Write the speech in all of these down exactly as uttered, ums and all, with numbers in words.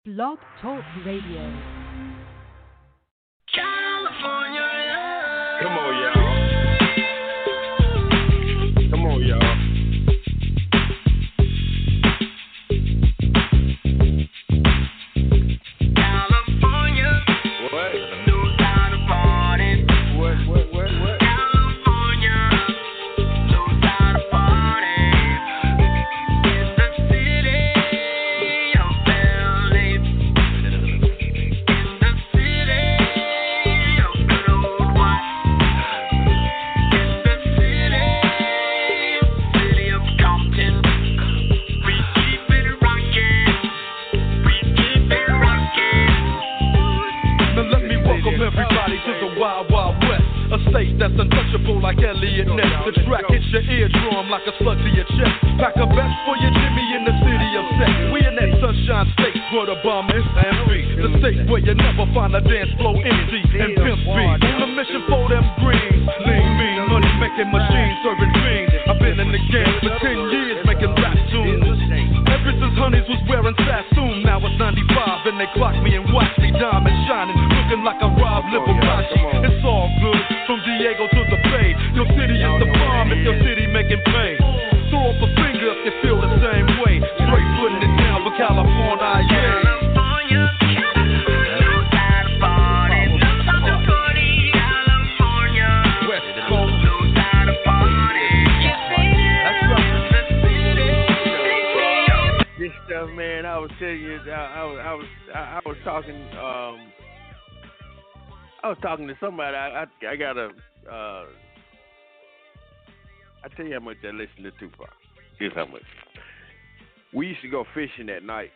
Blog Talk Radio. California, yeah. Come on, y'all. Come on, y'all. California. What? Knows how to party. What, what, what, what? California. Knows how to party. It's the city of L A. In the city of good old white. In the city, city of Compton. We keep it rockin'. We keep it rockin'. Now let me welcome everybody to the Wild Wild West, a state that's untouchable like Elliot Ness. The track hits your eardrum like a slug to your chest. Pack a vest for your Jimmy in the city of sex. We in that sunshine state where the bomb is and be. The state where you never find a dance floor empty and pimp speed. On a mission for them greens, lean, mean, money making machines serving fiends. I've been in the game for ten years making rap tunes. Ever since Honeys was wearing Sassoon, now it's ninety-five and they clock me and watch me diamond shining, looking like a Rob Liberace. It's all good, from Diego to the Bay. Your city is the bomb if your city making pain. Throw up a finger if you feel the same way. Straight putting it down for California, yeah. California, knows how to party. Knows how to party. California, West Coast. knows how to party. That's right. The city of This stuff, man, I was telling you, I, I was, I was, I, I was talking, um, I was talking to somebody. I, I, I got a, uh, I tell you how much I listen to Tupac. Here's how much. We used to go fishing at night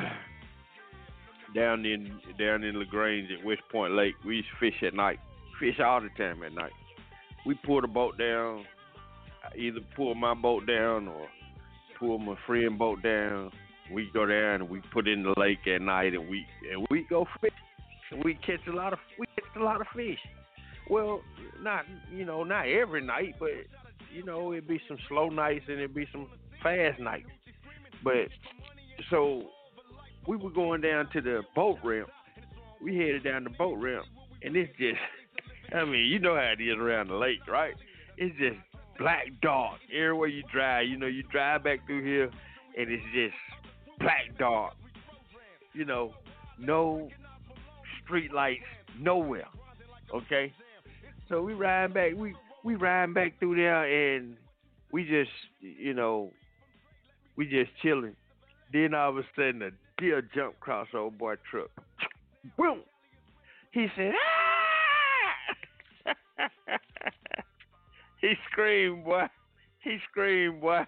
down in down in Lagrange at West Point Lake. We used to fish at night, fish all the time at night. We pull the boat down, either pull my boat down or pull my friend boat down. We go down and we put in the lake at night and we and we go fish. And we catch a lot of we catch a lot of fish. Well, not you know not every night, but you know it'd be some slow nights and it'd be some fast nights. But so we were going down to the boat ramp. We headed down the boat ramp, and it's just I mean you know how it is around the lake, right? It's just black dark everywhere you drive. You know you drive back through here, and it's just black dark. You know, no street lights nowhere. Okay, so we riding back. We we riding back through there, and we just you know we just chilling. Then all of a sudden, a deer jump across the old boy truck. Boom! He said, "Ah!" He screamed, boy. He screamed, boy.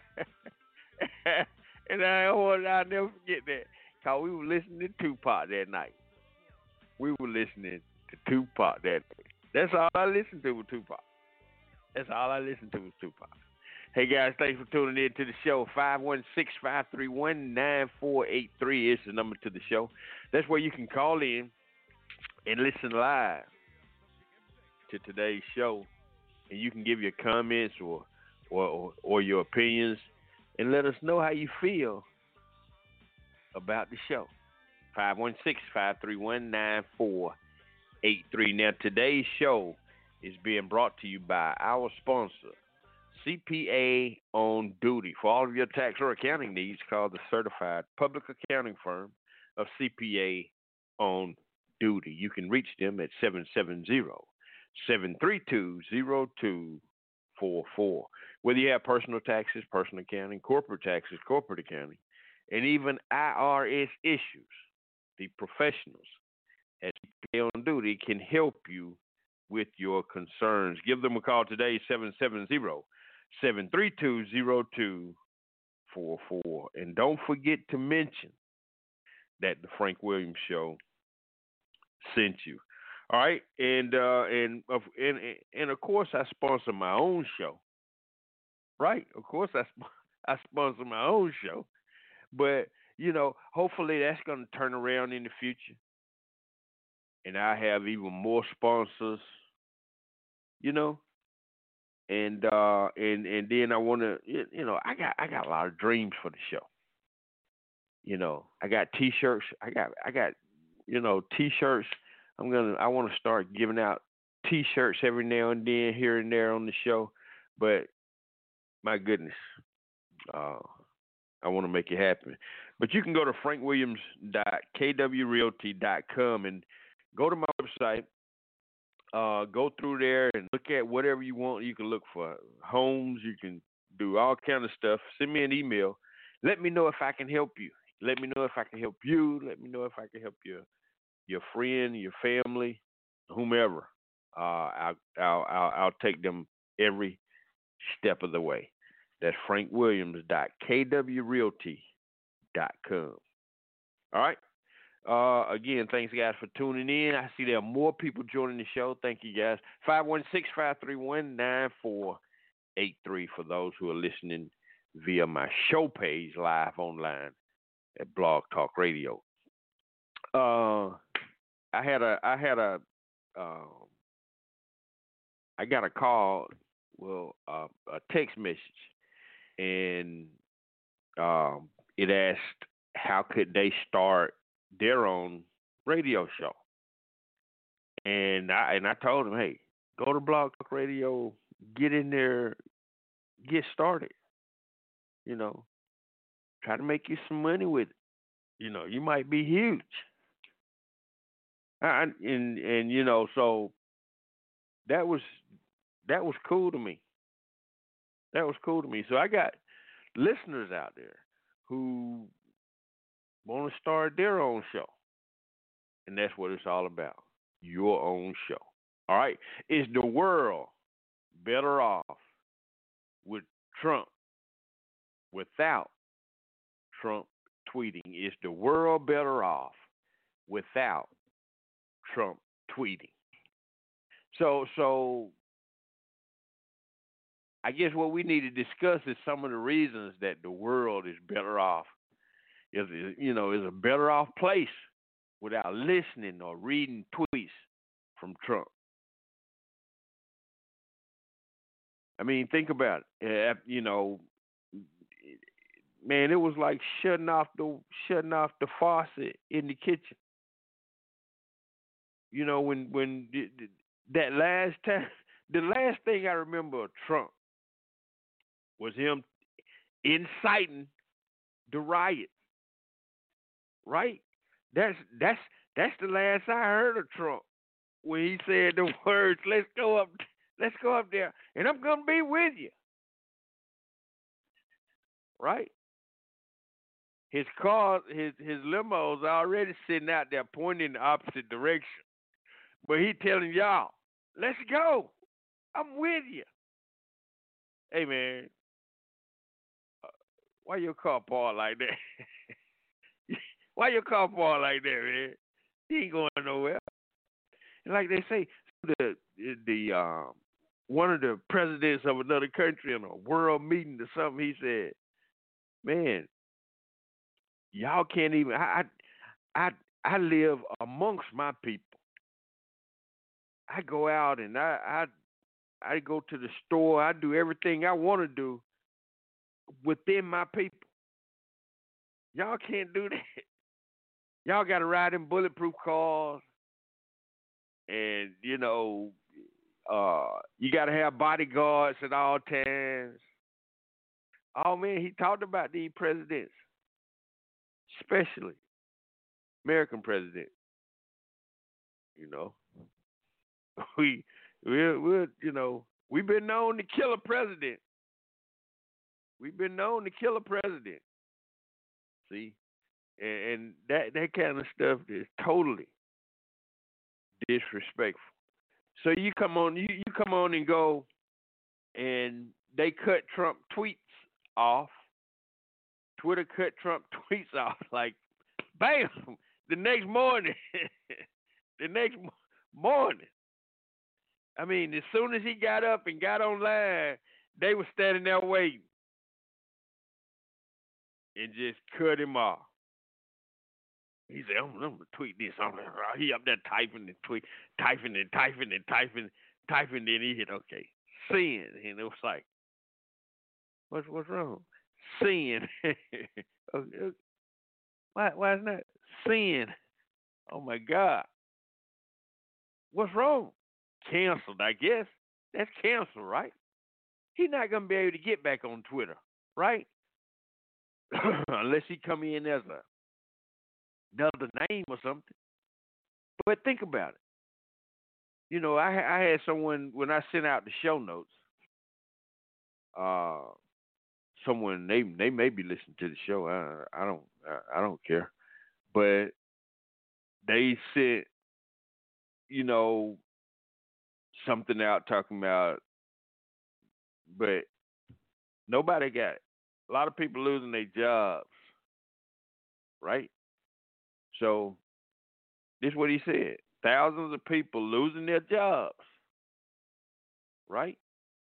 And I oh, I'll never forget that. Cause we were listening to Tupac that night. We were listening to Tupac that night. That's all I listened to was Tupac. That's all I listened to was Tupac. Hey guys, thanks for tuning in to the show. five one six, five three one, nine four eight three is the number to the show. That's where you can call in and listen live to today's show. And you can give your comments or or, or, or your opinions and let us know how you feel about the show. five one six, five three one, nine four eight three. Now, today's show is being brought to you by our sponsor, C P A on Duty. For all of your tax or accounting needs, call the certified public accounting firm of C P A on Duty. You can reach them at seven seven zero, seven three two, zero two four four. Whether you have personal taxes, personal accounting, corporate taxes, corporate accounting, and even I R S issues, the professionals at C P A on Duty can help you with your concerns. Give them a call today, seven seven zero, seven three two, zero two four four. And don't forget to mention that the Frank Williams Show sent you. All right, and uh, and of and and of course I sponsor my own show. Right, of course I sp- I sponsor my own show, but you know hopefully that's going to turn around in the future, and I have even more sponsors. You know, and uh, and and then I want to you know I got I got a lot of dreams for the show. You know, I got T-shirts. I got I got you know T-shirts. I'm gonna I want to start giving out T-shirts every now and then here and there on the show. But my goodness, uh, I want to make it happen. But you can go to frank williams dot k w realty dot com and go to my website. Uh, go through there and look at whatever you want. You can look for homes. You can do all kind of stuff. Send me an email. Let me know if I can help you. Let me know if I can help you. Let me know if I can help your your friend, your family, whomever. Uh, I'll, I'll I'll I'll take them every step of the way. That's frank williams dot k w realty dot com. All right. Uh, again, thanks guys for tuning in. I see there are more people joining the show. Thank you guys. five one six, five three one, nine four eight three for those who are listening via my show page live online at Blog Talk Radio. Uh, I had a, I had a, uh, I got a call, well, uh, a text message, and um, it asked how could they start their own radio show, and I and I told them, hey, go to Blog Talk Radio, get in there, get started. You know, try to make you some money with it. You know, you might be huge. I, and and you know, so that was that was cool to me. That was cool to me. So I got listeners out there who want to start their own show, and that's what it's all about. Your own show. All right? Is the world better off with Trump without Trump tweeting? Is the world better off without Trump tweeting? So, so I guess what we need to discuss is some of the reasons that the world is better off. Is you know is a better off place without listening or reading tweets from Trump. I mean, think about it. You know, man, it was like shutting off the shutting off the faucet in the kitchen. You know, when when that last time, the last thing I remember of Trump was him inciting the riot. Right? That's that's that's the last I heard of Trump when he said the words, "Let's go up, let's go up there, and I'm gonna be with you." Right? His car, his his limo's already sitting out there pointing in the opposite direction, but he telling y'all, "Let's go, I'm with you." Hey man, uh, why your car parked like that? Why your car parked like that, man? He ain't going nowhere. And like they say, the the um, one of the presidents of another country in a world meeting or something, he said, "Man, y'all can't even. I I I live amongst my people. I go out and I I I go to the store. I do everything I want to do within my people. Y'all can't do that." Y'all got to ride in bulletproof cars, and you know, uh, you got to have bodyguards at all times. Oh man, he talked about these presidents, especially American president. You know, we we we you know we've been known to kill a president. We've been known to kill a president. See. And that, that kind of stuff is totally disrespectful. So you come on, you, you come on and go, and they cut Trump tweets off. Twitter cut Trump tweets off like, bam, the next morning. the next morning. I mean, as soon as he got up and got online, they were standing there waiting and just cut him off. He said, I'm, I'm going to tweet this. I'm, he up there typing and tweet, typing and typing and typing, typing. Then he hit, okay, sin. And it was like, what's what's wrong? Sin. okay, Why why is that sin? Oh my God. What's wrong? Canceled, I guess. That's canceled, right? He's not gonna be able to get back on Twitter, right? Unless he come in as a another name or something. But think about it. You know, I I had someone when I sent out the show notes. Uh, someone they they may be listening to the show. I I don't I, I don't care, but they said, you know, something out talking about, but nobody got it. A lot of people losing their jobs, right? So this is what he said: thousands of people losing their jobs, right?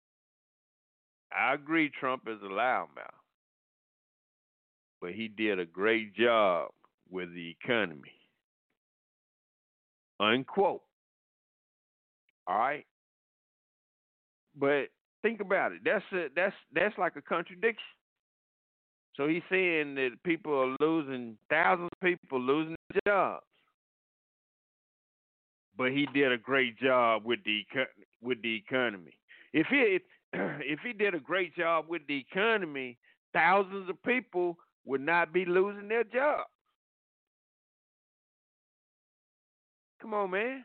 I agree, Trump is a loudmouth, but he did a great job with the economy. Unquote. All right, but think about it. That's a, that's that's like a contradiction. So he's saying that people are losing thousands of people losing their jobs, but he did a great job with the eco- with the economy. If he if he did a great job with the economy, thousands of people would not be losing their jobs. Come on, man.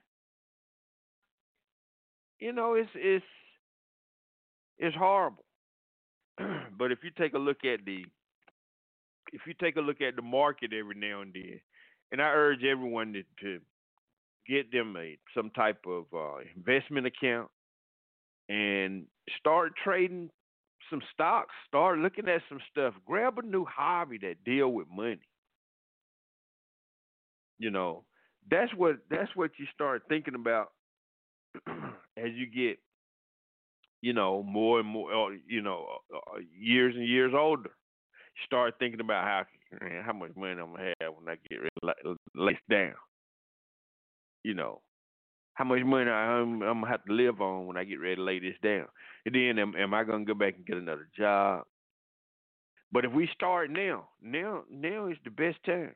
You know it's it's it's horrible. But if you take a look at the if you take a look at the market every now and then, and I urge everyone to, to get them a some type of uh, investment account and start trading some stocks. Start looking at some stuff. Grab a new hobby that deal with money. You know, that's what that's what you start thinking about as you get, you know, more and more, uh, you know, uh, uh, years and years older. Start thinking about how man, how much money I'm gonna have when I get ready laid down. You know, how much money I'm, I'm gonna have to live on when I get ready to lay this down. And then am, am I gonna go back and get another job? But if we start now, now, now is the best time.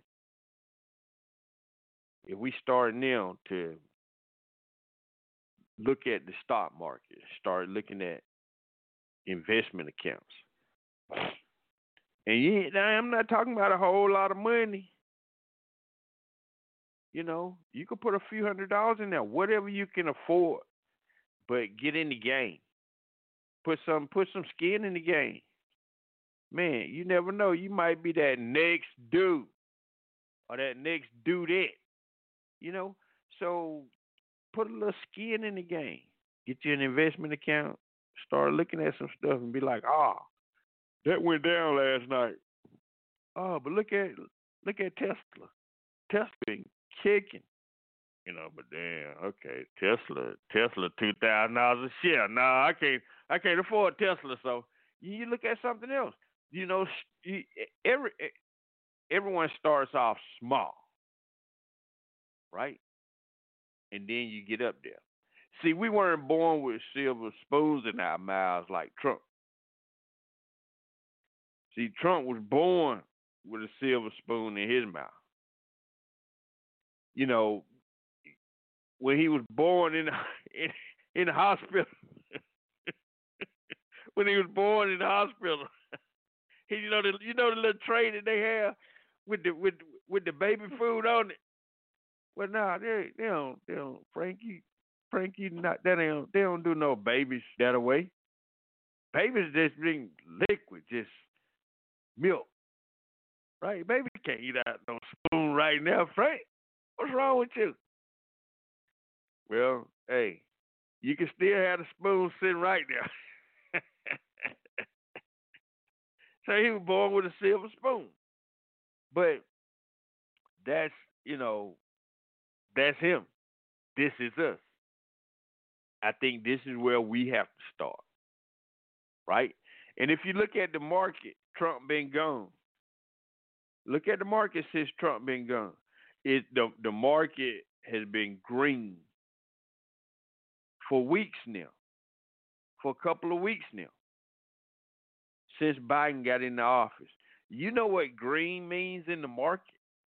If we start now to look at the stock market, start looking at investment accounts. And yeah, now I'm not talking about a whole lot of money. You know, you can put a few hundred dollars in there, whatever you can afford, but get in the game. Put some put some skin in the game. Man, you never know. You might be that next dude or that next dudette. You know? So put a little skin in the game. Get you an investment account. Start looking at some stuff and be like, ah, oh, that went down last night. Oh, but look at look at Tesla. Tesla been kicking. You know, but damn, okay, Tesla, Tesla, two thousand dollars a share. No, I can't, I can't afford Tesla. So you look at something else. You know, you, every everyone starts off small, right? And then you get up there. See, we weren't born with silver spoons in our mouths like Trump. See, Trump was born with a silver spoon in his mouth. You know, when he was born in in, in the hospital, when he was born in the hospital, he, you know the you know the little tray that they have with the with with the baby food on it. Well, nah, they they don't they don't Frankie Frankie not that they don't they don't do no babies that away. Babies just drink liquid, just milk, right? Baby can't eat out no spoon right now, Frank. What's wrong with you? Well, hey, you can still have the spoon sitting right there. So he was born with a silver spoon. But that's, you know, that's him. This is us. I think this is where we have to start, right? And if you look at the market, Trump been gone. Look at the market since Trump been gone. It the the market has been green for weeks now, for a couple of weeks now, since Biden got in the office. You know what green means in the market?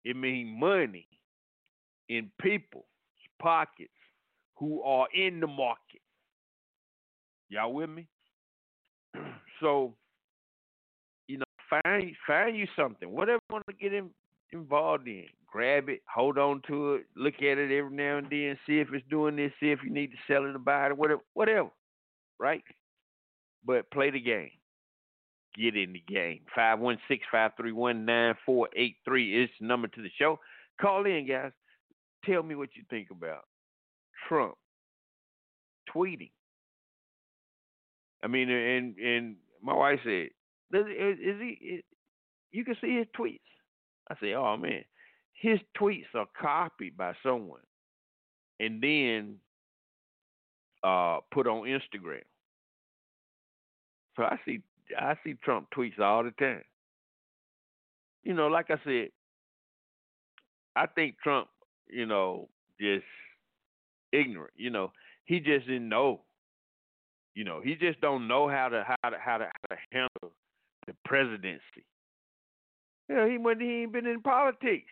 It means money in people's pockets who are in the market. Y'all with me? So, you know, find find you something, whatever you want to get in, involved in. Grab it, hold on to it, look at it every now and then, see if it's doing this, see if you need to sell it or buy it, whatever, whatever, right? But play the game. Get in the game. five one six, five three one, nine four eight three is the number to the show. Call in, guys. Tell me what you think about Trump tweeting. I mean, and and my wife said, "Is, is he? Is, you can see his tweets." I said, "Oh man, his tweets are copied by someone and then uh, put on Instagram." So I see I see Trump tweets all the time. You know, like I said, I think Trump, you know, just ignorant. You know, he just didn't know. You know, he just don't know how to how to how to, how to handle the presidency. You know, he when he ain't been in politics.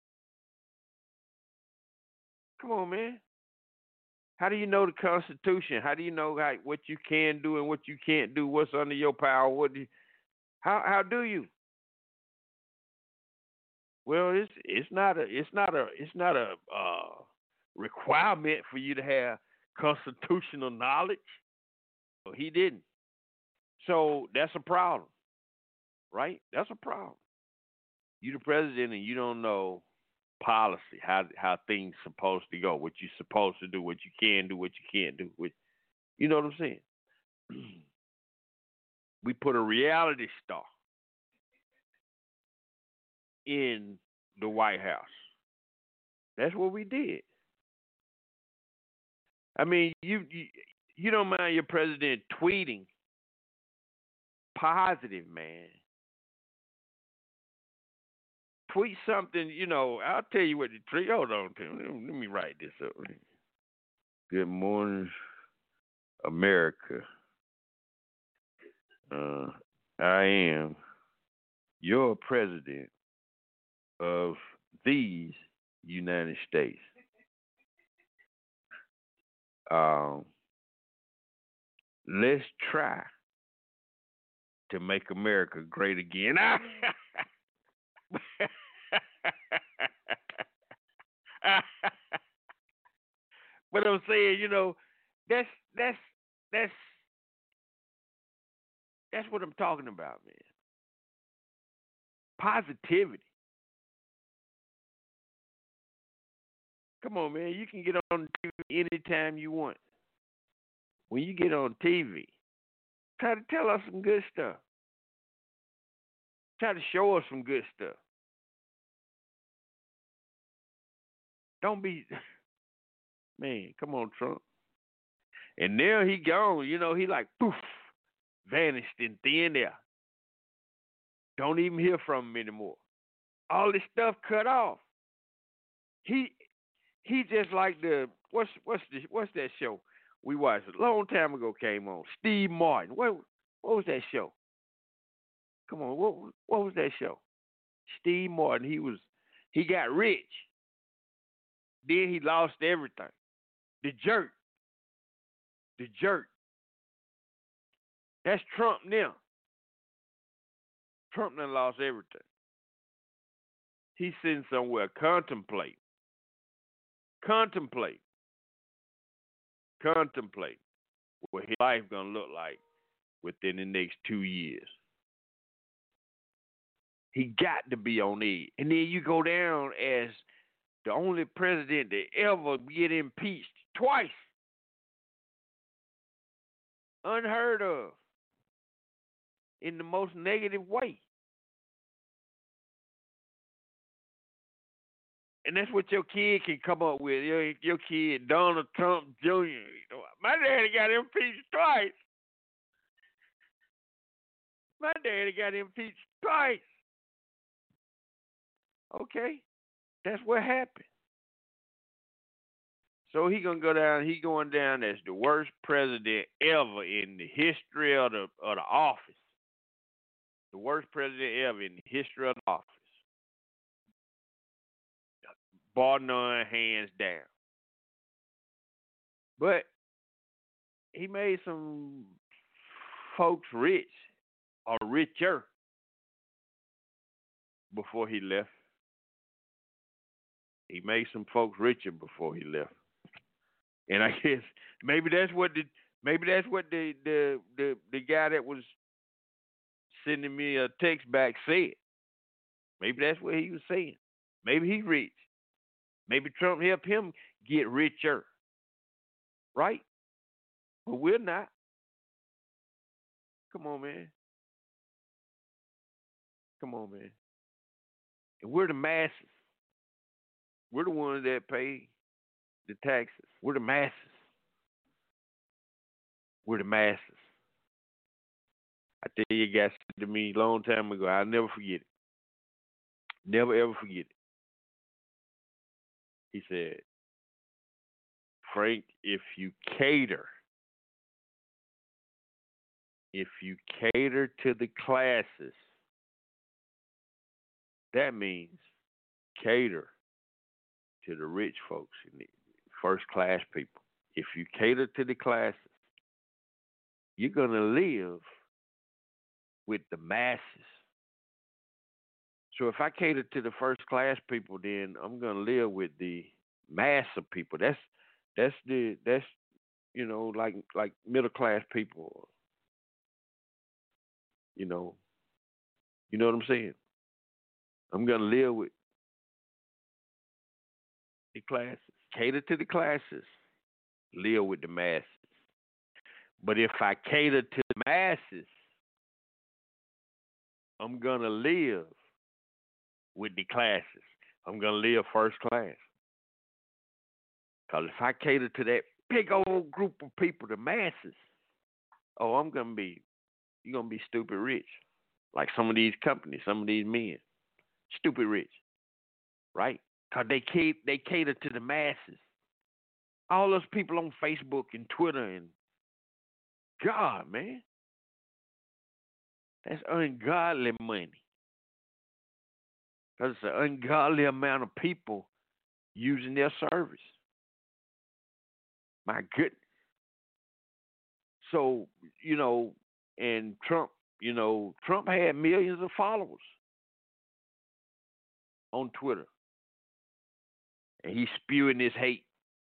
Come on, man. How do you know the Constitution? How do you know how, what you can do and what you can't do? What's under your power? What do you, how how do you? Well, it's it's not a it's not a it's not a uh, requirement for you to have constitutional knowledge. Well, he didn't. So that's a problem, right? That's a problem. You the president and you don't know policy, how how things supposed to go, what you're supposed to do, what you can do, what you can't do. What, you know what I'm saying? We put a reality star in the White House. That's what we did. I mean, you you, you don't mind your president tweeting positive, man. Tweet something, you know, I'll tell you what the tweet. Hold on, let me write this up. Good morning, America. Uh, I am your president of these United States. Um, let's try to make America great again. But I'm saying, you know, that's that's that's that's what I'm talking about, man. Positivity. Come on, man. You can get on T V anytime you want. When you get on T V, try to tell us some good stuff. Try to show us some good stuff. Don't be, man, come on, Trump. And now he gone. You know, he like, poof, vanished in thin air. Don't even hear from him anymore. All this stuff cut off. He he just like the, what's what's the, what's that show we watched a long time ago came on? Steve Martin. What what was that show? Come on, what what was that show? Steve Martin. He was he got rich. Then he lost everything. The jerk. The jerk. That's Trump now. Trump done lost everything. He's sitting somewhere contemplate. Contemplate. Contemplate what his life gonna look like within the next two years. He got to be on edge. And then you go down as the only president to ever get impeached twice. Unheard of. In the most negative way. And that's what your kid can come up with. Your, your kid, Donald Trump Junior My daddy got impeached twice. My daddy got impeached twice. Okay, that's what happened. So he gonna go down. He going down as the worst president ever in the history of the of the office. The worst president ever in the history of the office. bar none, hands down. But he made some folks rich or richer before he left. He made some folks richer before he left. And I guess maybe that's what the maybe that's what the the the, the guy that was sending me a text back said. Maybe that's what he was saying. Maybe he's rich. Maybe Trump helped him get richer. Right? But we're not. Come on, man. Come on, man. And we're the masses. We're the ones that pay the taxes. We're the masses. We're the masses. I tell you, guys said to me a long time ago, I'll never forget it. Never, ever forget it. He said, Frank, if you cater, if you cater to the classes, that means cater to the rich folks and the first class people. If you cater to the classes, you're going to live with the masses. So if I cater to the first class people, then I'm going to live with the mass of people. That's that's the that's you know like like middle class people. You know, you know what I'm saying? I'm going to live with the classes. Cater to the classes. Live with the masses. But if I cater to the masses, I'm going to live with the classes. I'm going to live first class. Because if I cater to that big old group of people, the masses, oh, I'm going to be, you're going to be stupid rich. Like some of these companies, some of these men. Stupid rich. Right? Because they cater, they cater to the masses. All those people on Facebook and Twitter and God, man. That's ungodly money. Because it's an ungodly amount of people using their service. My goodness. So, you know, and Trump, you know, Trump had millions of followers on Twitter. And he's spewing this hate.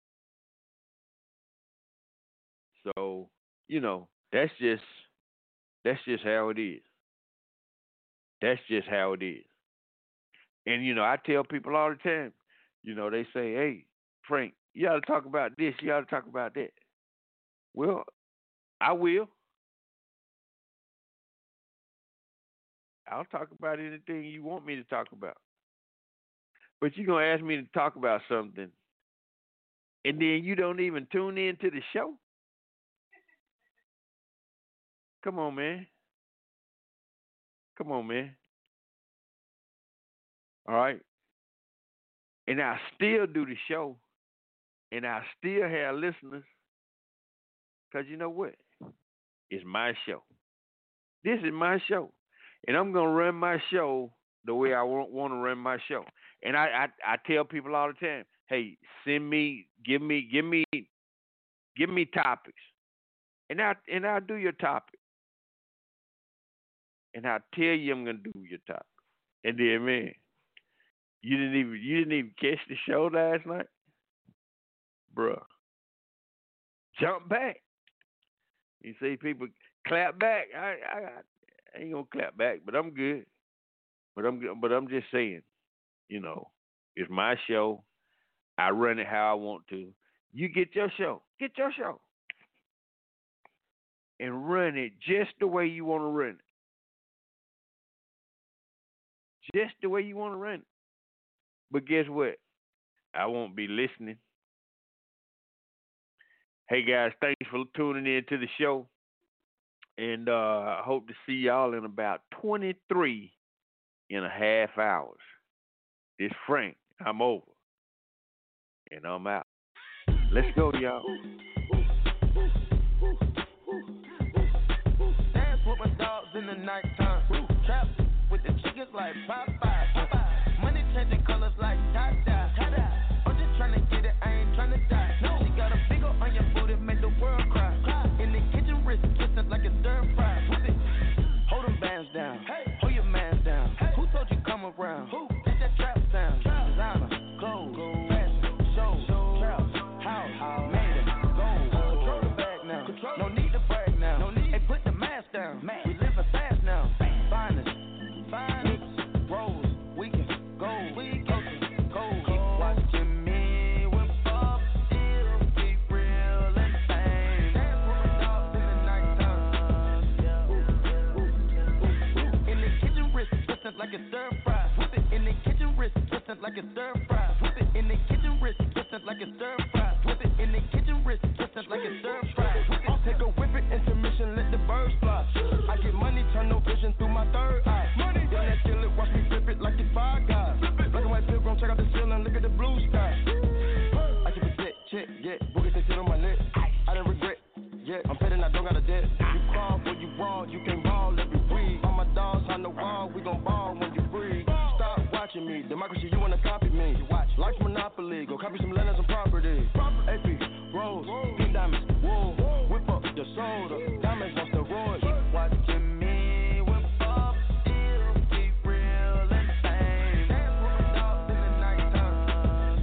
So, you know, that's just that's just how it is. That's just how it is. And, you know, I tell people all the time, you know, they say, hey, Frank, you ought to talk about this, you ought to talk about that. Well, I will. I'll talk about anything you want me to talk about. But you're going to ask me to talk about something, and then you don't even tune in to the show? Come on, man. Come on, man. All right? And I still do the show, and I still have listeners, because you know what? It's my show. This is my show. And I'm going to run my show the way I want, want to run my show. And I, I, I tell people all the time, hey, send me, give me, give me, give me topics. And I and I'll do your topic. And I'll tell you I'm gonna do your topic. And then, man, you didn't even you didn't even catch the show last night? Bruh. Jump back. You see people clap back. I, I, I ain't gonna clap back, but I'm good. But I'm but I'm just saying, you know, it's my show. I run it how I want to. You get your show. Get your show. And run it just the way you want to run it. Just the way you want to run it. But guess what? I won't be listening. Hey, guys, thanks for tuning in to the show. And uh, I hope to see y'all in about twenty-three and a half hours. It's Frank. I'm over. And I'm out. Let's go, y'all. Dance with my dogs in the nighttime. Trap with the chickens like Popeye. Money changing colors like Tata. Whip it in the kitchen, wrist twisted like a stir fry. Whip it in the kitchen, wrist twisted like a stir fry. I'll take a whip it, intermission, let the birds fly. I get money, turn no vision through my third eye. Money, then that kill it, watch me flip it like it's Five Guys. Black and white pilgrim, check out the ceiling, look at the blue sky. I keep a dick, check, yeah, boogers they sit on my neck. I didn't regret, yeah, I'm petting, I don't got a debt. You crawl when you brawl, you can ball every week. All my dogs on the wall, we gon' ball when you free. Stop watching me, democracy, you wanna copy me. Life's monopoly, go copy some land and some property. A P, Rose, pink diamonds, wool, whip up your soda, diamonds on steroids. Keep watching me, whip up, still keep real and fame. Dance with my dogs in the nighttime.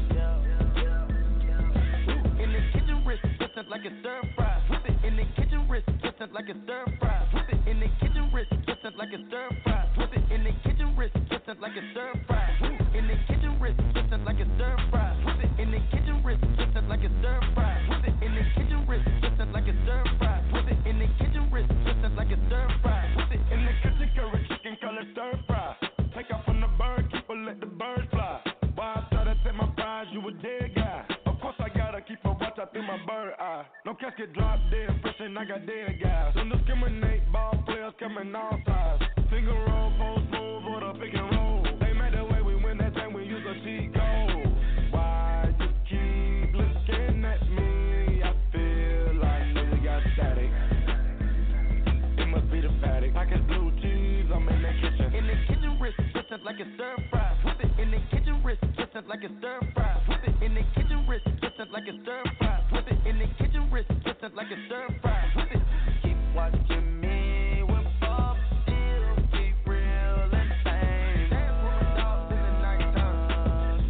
In the kitchen, wrist twisted like a stir fry. Whip it in the kitchen, wrist twisted like a stir fry. Whip it in the kitchen, wrist twisted like a stir fry. Whip it in the kitchen, wrist twisted like a stir fry. In the kitchen, wrist twisted like a stir fry. Whip it in the kitchen, wrist twisted like a stir fry. Whip it in the kitchen, wrist twisted like a stir fry. Whip it in the kitchen, wrist twisted like a stir fry. Whip it in the kitchen, curry chicken color stir fry. Take off from the bird, keeper, let the bird fly. Why I try to take my prize, you a dead guy. Of course I gotta keep a watch out through my bird eye. No casket drop dead, fresh and I got dead guys. Don't discriminate, ball players coming all sides. Finger roll, post move, or the pick and roll. They made the way we win that time we use a cheat code. Why you keep looking at me? I feel like nigga got static. It must be the paddock. Pocket blue cheese, I'm in the kitchen. In the kitchen, wrist twisted like a stir fry. Whip it in the kitchen, wrist twisted like a stir fry. Whip it in the kitchen, wrist twisted like a stir fry. Whip it in the kitchen, wrist twisted like a stir fry. Whip it. Keep watching me, whip up, still keep real and fame. Dance with my dogs in the nighttime.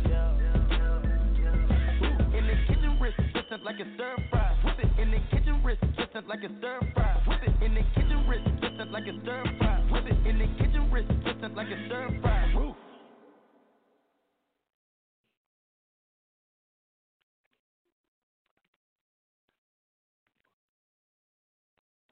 In the kitchen, wrist twisted like a stir fry. Whip it in the kitchen, wrist twisted like a stir fry. Whip it in the kitchen, wrist twisted like a stir fry. Whip it in the kitchen, wrist twisted like a stir fry.